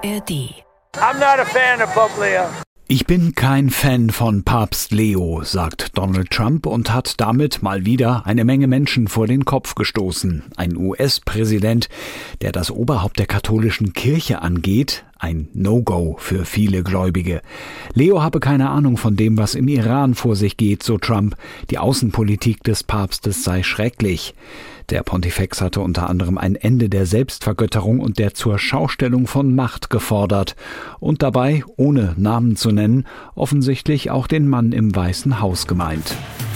ARD. I'm not a fan of Pope Leo. Ich bin kein Fan von Papst Leo, sagt Donald Trump und hat damit mal wieder eine Menge Menschen vor den Kopf gestoßen. Ein US-Präsident, der das Oberhaupt der katholischen Kirche angeht, ein No-Go für viele Gläubige. Leo habe keine Ahnung von dem, was im Iran vor sich geht, so Trump. Die Außenpolitik des Papstes sei schrecklich. Der Pontifex hatte unter anderem ein Ende der Selbstvergötterung und der Zurschaustellung von Macht gefordert und dabei, ohne Namen zu nennen, offensichtlich auch den Mann im Weißen Haus gemeint.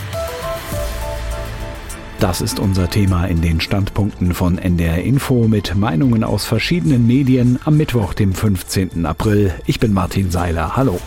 Das ist unser Thema in den Standpunkten von NDR Info mit Meinungen aus verschiedenen Medien am Mittwoch, dem 15. April. Ich bin Martin Seiler. Hallo.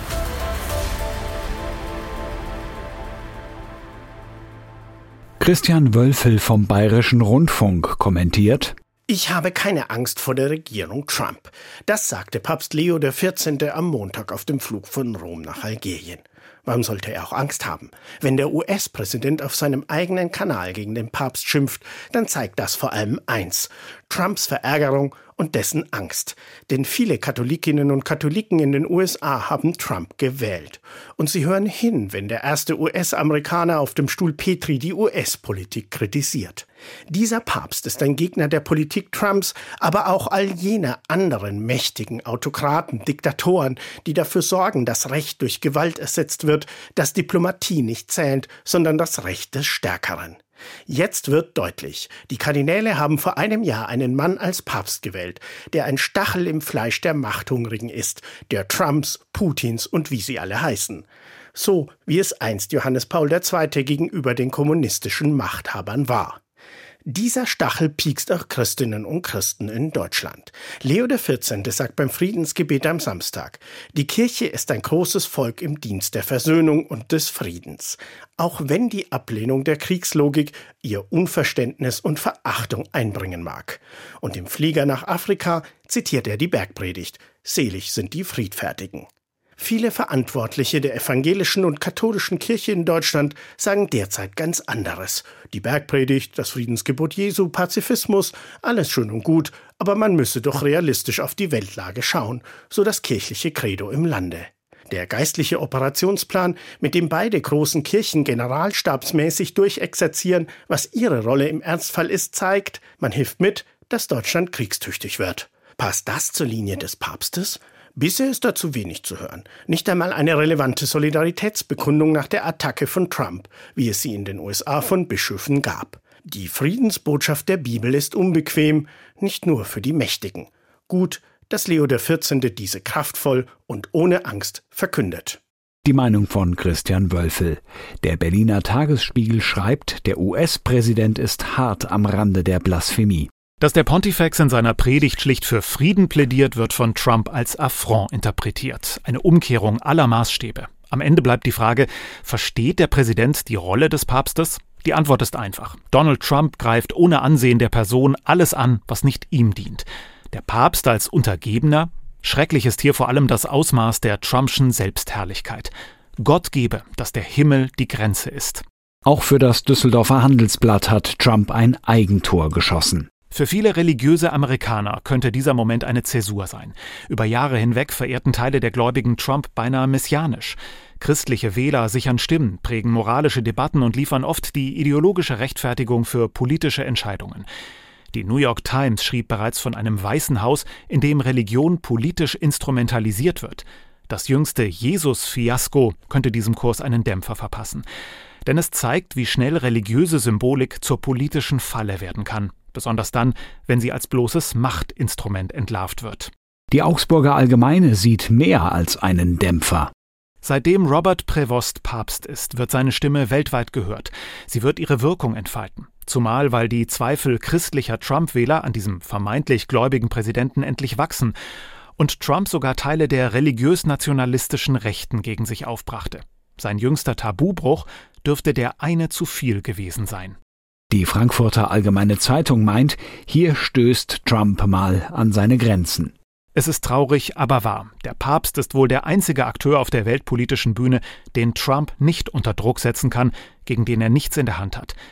Christian Wölfel vom Bayerischen Rundfunk kommentiert: Ich habe keine Angst vor der Regierung Trump. Das sagte Papst Leo XIV. Am Montag auf dem Flug von Rom nach Algerien. Warum sollte er auch Angst haben? Wenn der US-Präsident auf seinem eigenen Kanal gegen den Papst schimpft, dann zeigt das vor allem eins: Trumps Verärgerung und dessen Angst. Denn viele Katholikinnen und Katholiken in den USA haben Trump gewählt. Und sie hören hin, wenn der erste US-Amerikaner auf dem Stuhl Petri die US-Politik kritisiert. Dieser Papst ist ein Gegner der Politik Trumps, aber auch all jener anderen mächtigen Autokraten, Diktatoren, die dafür sorgen, dass Recht durch Gewalt ersetzt wird, dass Diplomatie nicht zählt, sondern das Recht des Stärkeren. Jetzt wird deutlich, die Kardinäle haben vor einem Jahr einen Mann als Papst gewählt, der ein Stachel im Fleisch der Machthungrigen ist, der Trumps, Putins und wie sie alle heißen. So wie es einst Johannes Paul II. Gegenüber den kommunistischen Machthabern war. Dieser Stachel piekst auch Christinnen und Christen in Deutschland. Leo XIV. Sagt beim Friedensgebet am Samstag: Die Kirche ist ein großes Volk im Dienst der Versöhnung und des Friedens. Auch wenn die Ablehnung der Kriegslogik ihr Unverständnis und Verachtung einbringen mag. Und im Flieger nach Afrika zitiert er die Bergpredigt: Selig sind die Friedfertigen. Viele Verantwortliche der evangelischen und katholischen Kirche in Deutschland sagen derzeit ganz anderes. Die Bergpredigt, das Friedensgebot Jesu, Pazifismus, alles schön und gut, aber man müsse doch realistisch auf die Weltlage schauen, so das kirchliche Credo im Lande. Der geistliche Operationsplan, mit dem beide großen Kirchen generalstabsmäßig durchexerzieren, was ihre Rolle im Ernstfall ist, zeigt, man hilft mit, dass Deutschland kriegstüchtig wird. Passt das zur Linie des Papstes? Bisher ist dazu wenig zu hören. Nicht einmal eine relevante Solidaritätsbekundung nach der Attacke von Trump, wie es sie in den USA von Bischöfen gab. Die Friedensbotschaft der Bibel ist unbequem, nicht nur für die Mächtigen. Gut, dass Leo XIV. Diese kraftvoll und ohne Angst verkündet. Die Meinung von Christian Wölfel. Der Berliner Tagesspiegel schreibt, der US-Präsident ist hart am Rande der Blasphemie. Dass der Pontifex in seiner Predigt schlicht für Frieden plädiert, wird von Trump als Affront interpretiert. Eine Umkehrung aller Maßstäbe. Am Ende bleibt die Frage, versteht der Präsident die Rolle des Papstes? Die Antwort ist einfach. Donald Trump greift ohne Ansehen der Person alles an, was nicht ihm dient. Der Papst als Untergebener? Schrecklich ist hier vor allem das Ausmaß der Trumpschen Selbstherrlichkeit. Gott gebe, dass der Himmel die Grenze ist. Auch für das Düsseldorfer Handelsblatt hat Trump ein Eigentor geschossen. Für viele religiöse Amerikaner könnte dieser Moment eine Zäsur sein. Über Jahre hinweg verehrten Teile der Gläubigen Trump beinahe messianisch. Christliche Wähler sichern Stimmen, prägen moralische Debatten und liefern oft die ideologische Rechtfertigung für politische Entscheidungen. Die New York Times schrieb bereits von einem Weißen Haus, in dem Religion politisch instrumentalisiert wird. Das jüngste Jesus-Fiasko könnte diesem Kurs einen Dämpfer verpassen. Denn es zeigt, wie schnell religiöse Symbolik zur politischen Falle werden kann. Besonders dann, wenn sie als bloßes Machtinstrument entlarvt wird. Die Augsburger Allgemeine sieht mehr als einen Dämpfer. Seitdem Robert Prevost Papst ist, wird seine Stimme weltweit gehört. Sie wird ihre Wirkung entfalten. Zumal, weil die Zweifel christlicher Trump-Wähler an diesem vermeintlich gläubigen Präsidenten endlich wachsen und Trump sogar Teile der religiös-nationalistischen Rechten gegen sich aufbrachte. Sein jüngster Tabubruch dürfte der eine zu viel gewesen sein. Die Frankfurter Allgemeine Zeitung meint, hier stößt Trump mal an seine Grenzen. Es ist traurig, aber wahr. Der Papst ist wohl der einzige Akteur auf der weltpolitischen Bühne, den Trump nicht unter Druck setzen kann, gegen den er nichts in der Hand hat.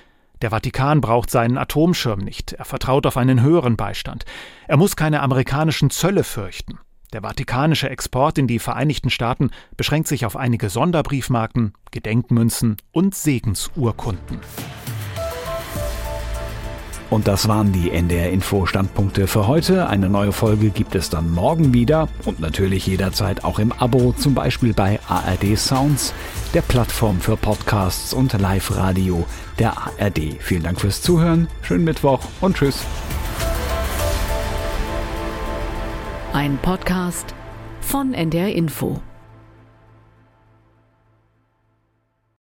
Der Vatikan braucht seinen Atomschirm nicht. Er vertraut auf einen höheren Beistand. Er muss keine amerikanischen Zölle fürchten. Der vatikanische Export in die Vereinigten Staaten beschränkt sich auf einige Sonderbriefmarken, Gedenkmünzen und Segensurkunden. Und das waren die NDR-Info-Standpunkte für heute. Eine neue Folge gibt es dann morgen wieder und natürlich jederzeit auch im Abo, zum Beispiel bei ARD Sounds, der Plattform für Podcasts und Live-Radio der ARD. Vielen Dank fürs Zuhören, schönen Mittwoch und tschüss. Ein Podcast von NDR Info.